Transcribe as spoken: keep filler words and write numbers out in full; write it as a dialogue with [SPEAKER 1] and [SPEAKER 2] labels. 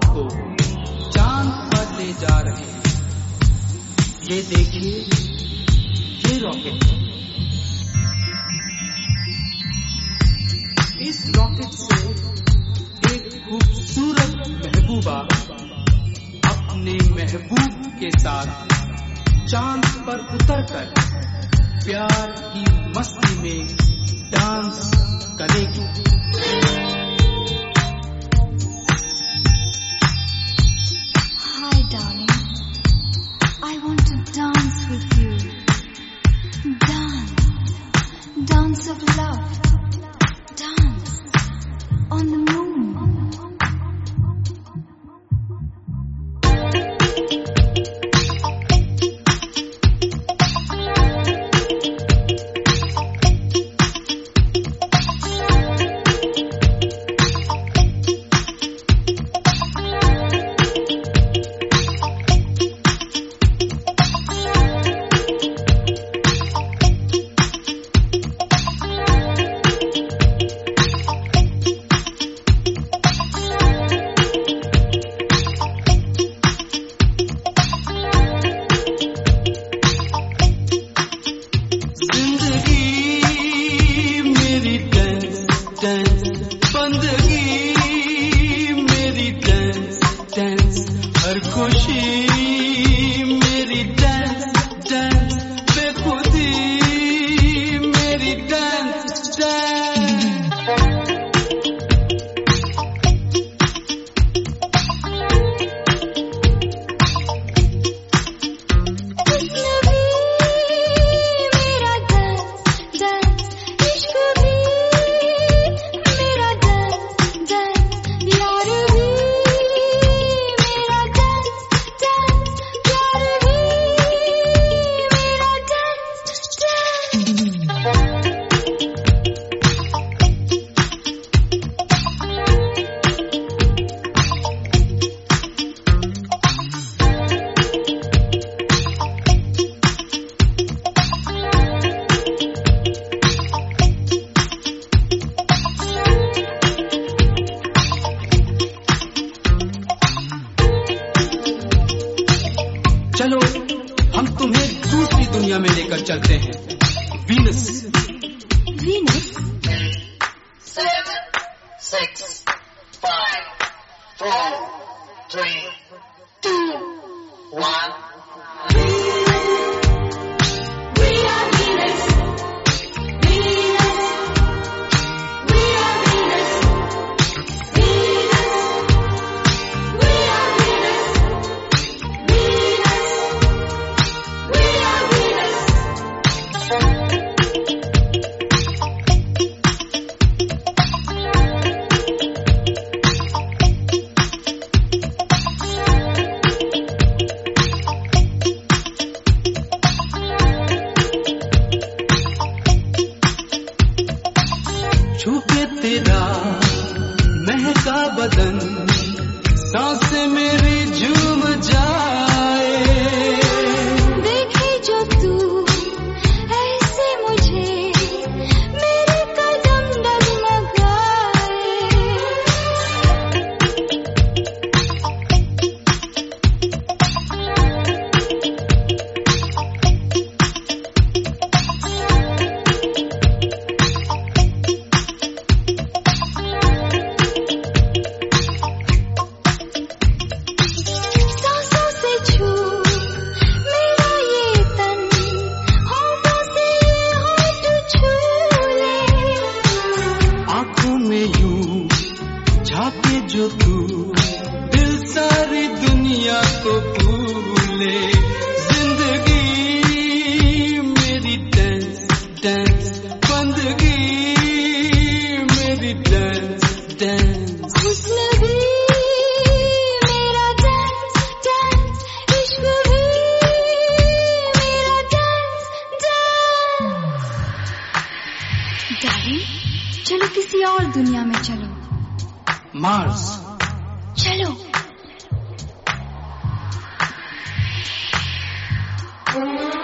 [SPEAKER 1] को चांद पर ले जा रहे हैं। ये देखिए, ये रॉकेट है। इस रॉकेट से एक खूबसूरत महबूबा अपने महबूब के साथ चांद पर उतरकर प्यार की मस्ती में डांस करेगी।
[SPEAKER 2] Hi darling, I want to dance with you. Dance, dance of love. Dance on the moon.
[SPEAKER 1] चलो हम तुम्हें दूसरी दुनिया में लेकर चलते हैं। Venus.
[SPEAKER 2] Venus?
[SPEAKER 3] Seven, six, five, four, three, two, one.
[SPEAKER 1] छूके तेरा महका बदन, सांसें मेरी झूम जाए।
[SPEAKER 2] देखे जो तू ऐसे मुझे, मेरे कदम डगमगाए।
[SPEAKER 1] जो तू दिल सारी दुनिया को भूले। जिंदगी मेरी डांस डांस, बंदगी मेरी डांस डांस।
[SPEAKER 2] हुस्न भी मेरा डांस डांस, इश्क भी मेरा डांस डांस। डार्लिंग, चलो किसी और दुनिया में चलो।
[SPEAKER 1] मार्स।
[SPEAKER 2] चलो।